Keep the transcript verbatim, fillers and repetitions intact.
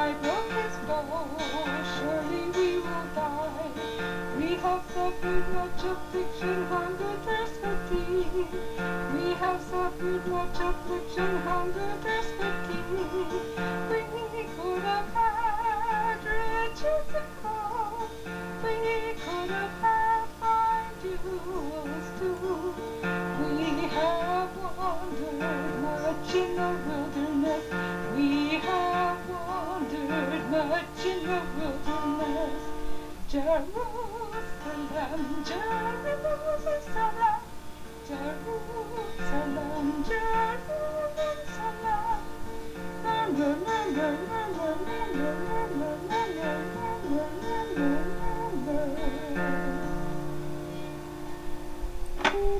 I broke his bow, surely we will die. We have suffered much affliction, hunger, thirst, fatigue. We have suffered much affliction, hunger, thirst, fatigue. We could have had riches and gold. We could have had fine jewels too. We have wandered much in the wilderness. We have wandered much in the wilderness. Jerusalem, Jerusalem, Jerusalem, Jerusalem.